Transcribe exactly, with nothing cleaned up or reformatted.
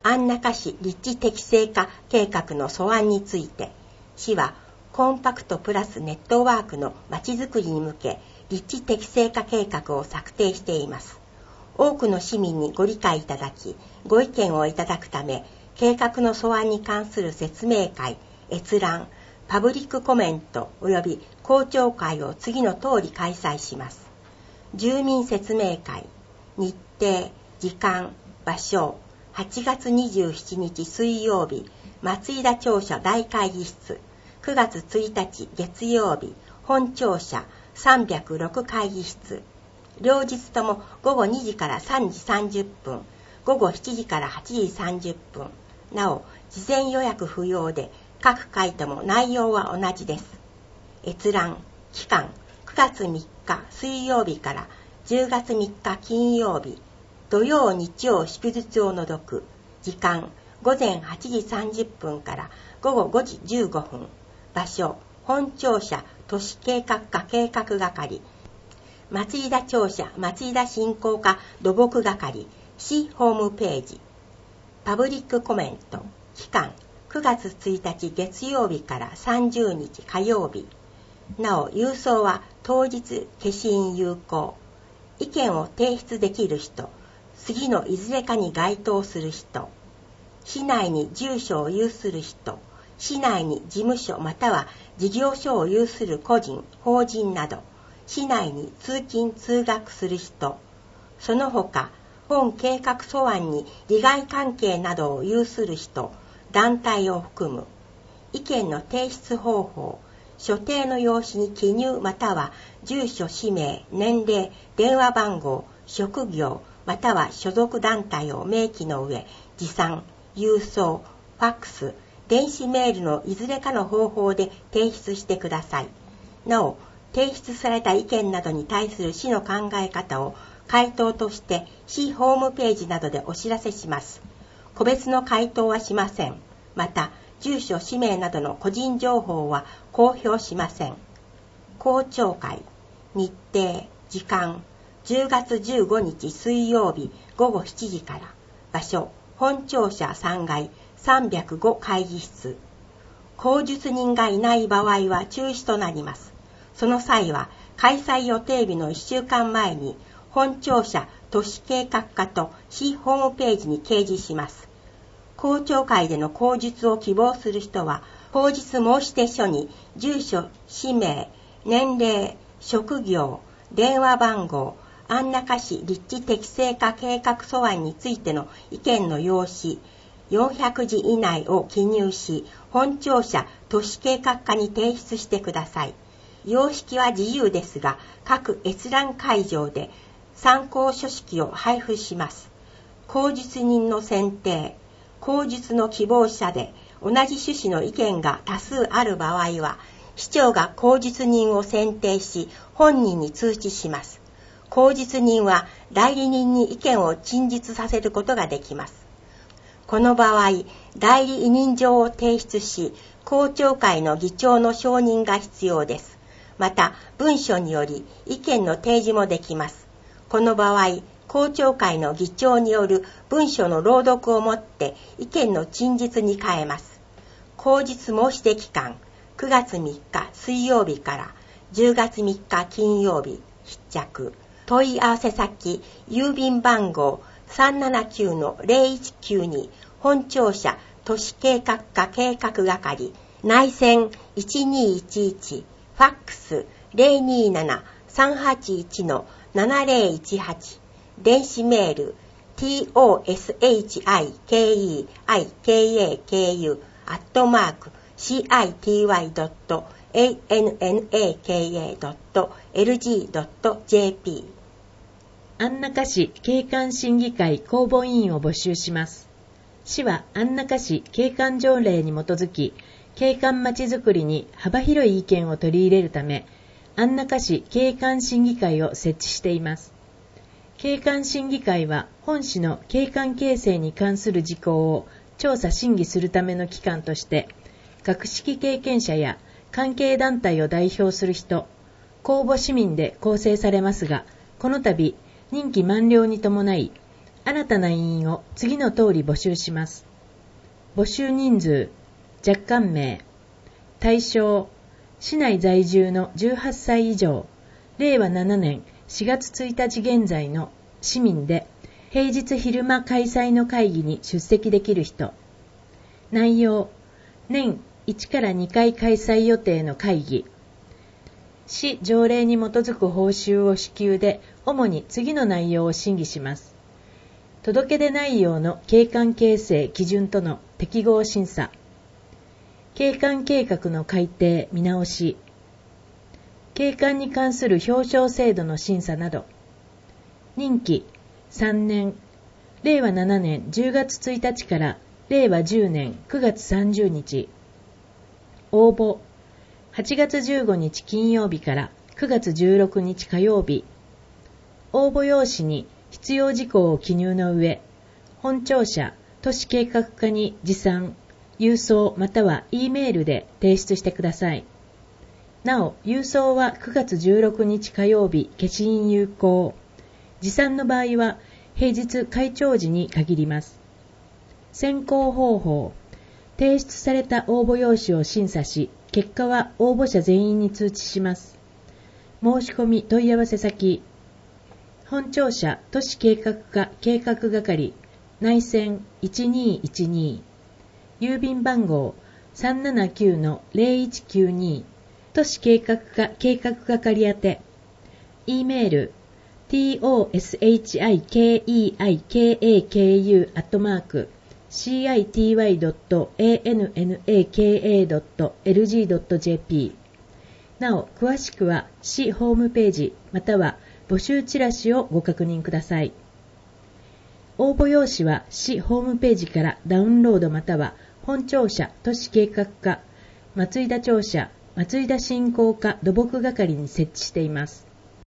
安中市立地適正化計画の素案について、市はコンパクトプラスネットワークのまちづくりに向け立地適正化計画を策定しています。多くの市民にご理解いただき、ご意見をいただくため、計画の素案に関する説明会、閲覧、パブリックコメント及び公聴会を次の通り開催します。住民説明会、日程、時間、場所、はちがつにじゅうしちにち水曜日、松井田庁舎大会議室、くがつついたち月曜日、本庁舎さんびゃくろく会議室。両日ともごごにじからさんじさんじゅっぷん、ごごしちじからはちじさんじゅっぷん。なお、事前予約不要で、各回とも内容は同じです。閲覧、期間、くがつみっか水曜日からじゅうがつみっか金曜日、土曜日曜祝日を除く。時間、ごぜんはちじさんじゅっぷんからごごごじじゅうごふん。場所、本庁舎都市計画課計画係。松井田庁舎松井田振興課土木係。市ホームページ。パブリックコメント。期間、くがつついたち月曜日からさんじゅうにち火曜日。なお、郵送は当日消印有効。意見を提出できる人、次のいずれかに該当する人、市内に住所を有する人、市内に事務所または事業所を有する個人、法人など、市内に通勤通学する人、その他、本計画素案に利害関係などを有する人、団体を含む。意見の提出方法、所定の用紙に記入または住所、氏名、年齢、電話番号、職業または所属団体を明記の上、持参、郵送、ファックス、電子メールのいずれかの方法で提出してください。なお、提出された意見などに対する市の考え方を回答として市ホームページなどでお知らせします。個別の回答はしません。また、住所、氏名などの個人情報は公表しません。公聴会、日程、時間、じゅうがつじゅうごにち水曜日ごごしちじから。場所、本庁舎さんがいさんびゃくご会議室。口述人がいない場合は中止となります。その際は、開催予定日のいっしゅうかんまえに、本庁舎都市計画課と市ホームページに掲示します。公聴会での口述を希望する人は、口述申出書に住所、氏名、年齢、職業、電話番号、安中市立地適正化計画素案についての意見の用紙、よんひゃくじ以内を記入し、本庁舎都市計画課に提出してください。様式は自由ですが、各閲覧会場で参考書式を配布します。口述人の選定、口述の希望者で同じ趣旨の意見が多数ある場合は、市長が口述人を選定し、本人に通知します。口述人は代理人に意見を陳述させることができます。この場合、代理委任状を提出し、公聴会の議長の承認が必要です。また、文書により意見の提示もできます。この場合、公聴会の議長による文書の朗読をもって意見の陳述に変えます。口述申し出期間、くがつみっか水曜日からじゅうがつみっか金曜日必着。問い合わせ先、郵便番号 さんななきゅうのゼロいちきゅうに 本庁舎都市計画課計画係、内線いちにいちいち、ファックス ゼロになな さんはちいちのななゼロいちはち、電子メール トshikikaku アットマーク シーアイティーワイドットアンナカ ドットエルジー ドットジェーピー。 安中市景観審議会公募委員を募集します。市は安中市景観条例に基づき、景観まちづくりに幅広い意見を取り入れるため、安中市景観審議会を設置しています。景観審議会は本市の景観形成に関する事項を調査審議するための機関として、学識経験者や関係団体を代表する人、公募市民で構成されますが、この度任期満了に伴い、 新たな委員を次の通り募集します。募集人数、若干名、対象、市内在住のじゅうはっさい以上、れいわななねんしがつついたち現在の市民で、平日昼間開催の会議に出席できる人。内容、年いちからにかい開催予定の会議。市条例に基づく報酬を支給で、主に次の内容を審議します。届け出内容の景観形成基準との適合審査。景観計画の改定、見直し。景観に関する表彰制度の審査など。任期さんねん、れいわななねんじゅうがつついたちかられいわじゅうねんくがつさんじゅうにち。応募はちがつじゅうごにち金曜日からくがつじゅうろくにち火曜日。応募用紙に必要事項を記入の上、本庁舎都市計画課に持参、郵送または E メールで提出してください。なお、郵送はくがつじゅうろくにち火曜日消印有効。持参の場合は平日開庁時に限ります。選考方法、提出された応募用紙を審査し、結果は応募者全員に通知します。申し込み問い合わせ先、本庁舎都市計画課計画係内線いちにーいちにー、郵便番号 さんななきゅうのぜろいちきゅうに、都市計画課計画係宛て。 E メール トシケイケイカク アットマーク シーアイティーワイドットアナカドットエルジードットジェーピー。 なお、詳しくは市ホームページまたは募集チラシをご確認ください。応募用紙は市ホームページからダウンロードまたは本庁舎都市計画課松井田庁舎松井田振興課土木係に設置しています。